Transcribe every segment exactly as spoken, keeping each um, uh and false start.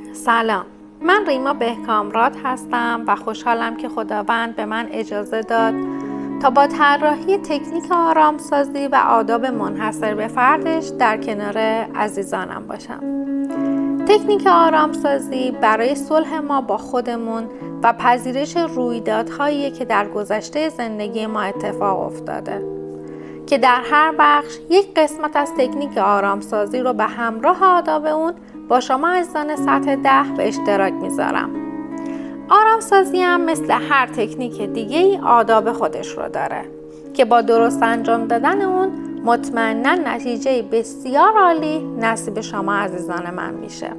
سلام، من ریما بهکامراد هستم و خوشحالم که خداوند به من اجازه داد تا با طراحی تکنیک آرامسازی و آداب منحصر به فردش در کنار عزیزانم باشم. تکنیک آرامسازی برای صلح ما با خودمون و پذیرش رویدادهایی که در گذشته زندگی ما اتفاق افتاده که در هر بخش یک قسمت از تکنیک آرامسازی رو به همراه آداب اون با شما عزیزان سطح ده به اشتراک میذارم. آرامسازی هم مثل هر تکنیک دیگه ای آداب خودش رو داره که با درست انجام دادن اون مطمئناً نتیجه بسیار عالی نصیب شما عزیزان من میشه.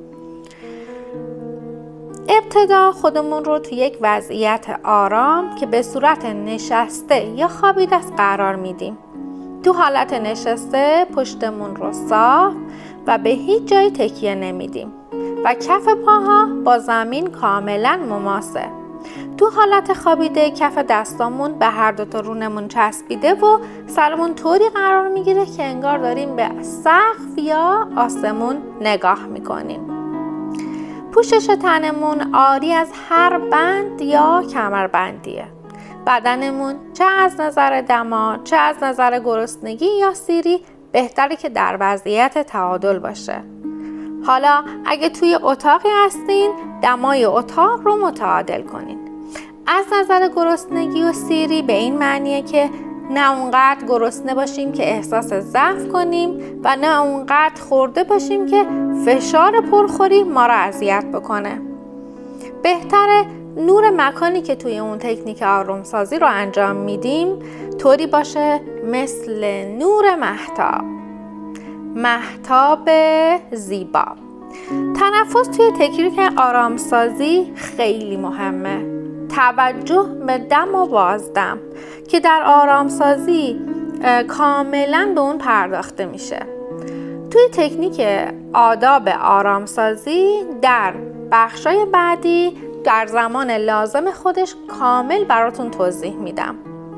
ابتدا خودمون رو تو یک وضعیت آرام که به صورت نشسته یا خوابیده است قرار میدیم. تو حالت نشسته پشتمون رو صاف و به هیچ جای تکیه نمیدیم و کف پاها با زمین کاملا مماسه. تو حالت خوابیده کف دستامون به هر دو تا رونمون چسبیده و سرمون طوری قرار میگیره که انگار داریم به سقف یا آسمون نگاه میکنیم. پوشش تنمون عاری از هر بند یا کمربندیه. بدنمون چه از نظر دما چه از نظر گرسنگی یا سیری بهتره که در وضعیت تعادل باشه. حالا اگه توی اتاقی هستین دمای اتاق رو متعادل کنین. از نظر گرسنگی و سیری به این معنیه که نه اونقدر گرسنه باشیم که احساس ضعف کنیم و نه اونقدر خورده باشیم که فشار پرخوری ما رو اذیت بکنه. بهتره نور مکانی که توی اون تکنیک آرامسازی رو انجام میدیم طوری باشه مثل نور مهتاب. مهتاب زیبا. تنفس توی تکنیک آرامسازی خیلی مهمه. توجه به دم و بازدم که در آرامسازی کاملا به اون پرداخته میشه. توی تکنیک آداب آرامسازی در بخشای بعدی در زمان لازم خودش کامل براتون توضیح میدم.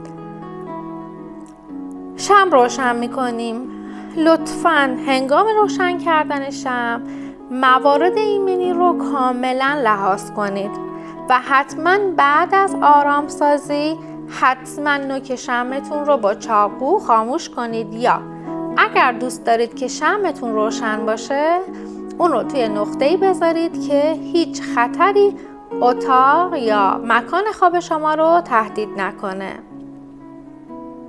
شمع روشن میکنیم. لطفاً هنگام روشن کردن شمع موارد ایمنی رو کاملا لحاظ کنید و حتما بعد از آرامسازی حتما نوک شمعتون رو با چاقو خاموش کنید یا اگر دوست دارید که شمعتون روشن باشه اون رو توی نقطه‌ای بذارید که هیچ خطری اتاق یا مکان خواب شما رو تهدید نکنه.